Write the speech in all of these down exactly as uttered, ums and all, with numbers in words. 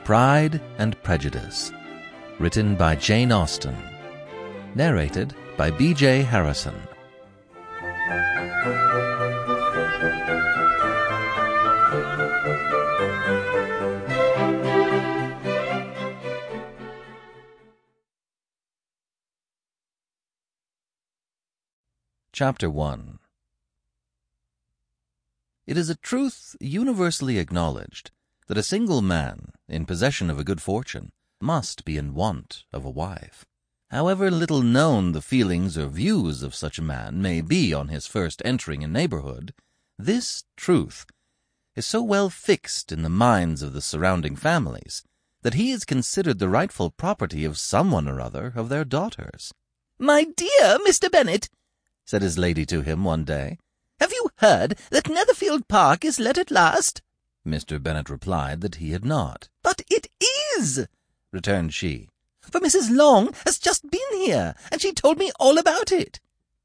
Pride and Prejudice, written by Jane Austen, narrated by B J Harrison. Chapter one. It is a truth universally acknowledged that a single man, in possession of a good fortune, must be in want of a wife. However little known the feelings or views of such a man may be on his first entering a neighborhood, this truth is so well fixed in the minds of the surrounding families that he is considered the rightful property of someone or other of their daughters. "My dear Mister Bennet," said his lady to him one day, "have you heard that Netherfield Park is let at last?" Mister Bennet replied that he had not. "But it is," returned she, "for Missus Long has just been here, and she told me all about it."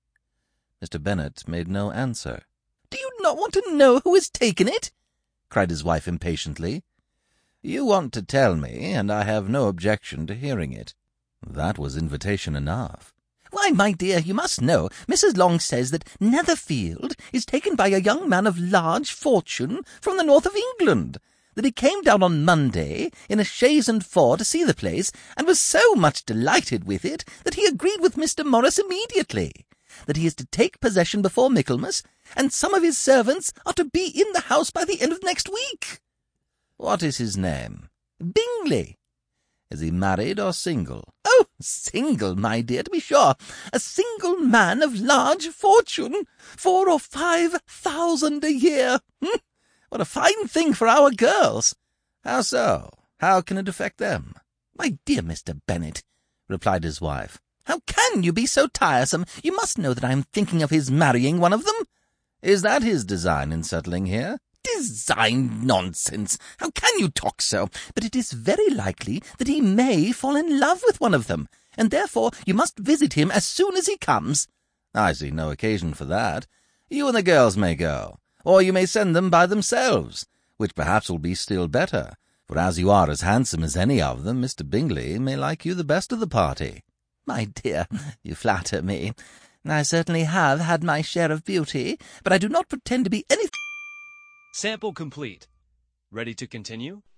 Mister Bennet made no answer. "Do you not want to know who has taken it?" cried his wife impatiently. "You want to tell me, and I have no objection to hearing it." That was invitation enough. "Why, my dear, you must know, Missus Long says that Netherfield is taken by a young man of large fortune from the north of England, that he came down on Monday in a chaise and four to see the place, and was so much delighted with it that he agreed with Mister Morris immediately, that he is to take possession before Michaelmas, and some of his servants are to be in the house by the end of next week." "What is his name?" "Bingley." "Is he married or single?" "Oh, single, my dear, to be sure. A single man of large fortune. Four or five thousand a year. Hm? What a fine thing for our girls." "How so? How can it affect them?" "My dear Mister Bennet," replied his wife, "how can you be so tiresome? You must know that I am thinking of his marrying one of them." "Is that his design in settling here?" "Design, nonsense! How can you talk so? But it is very likely that he may fall in love with one of them, and therefore you must visit him as soon as he comes." "I see no occasion for that. You and the girls may go, or you may send them by themselves, which perhaps will be still better, for as you are as handsome as any of them, Mister Bingley may like you the best of the party." "My dear, you flatter me. I certainly have had my share of beauty, but I do not pretend to be anything—" Sample complete. Ready to continue?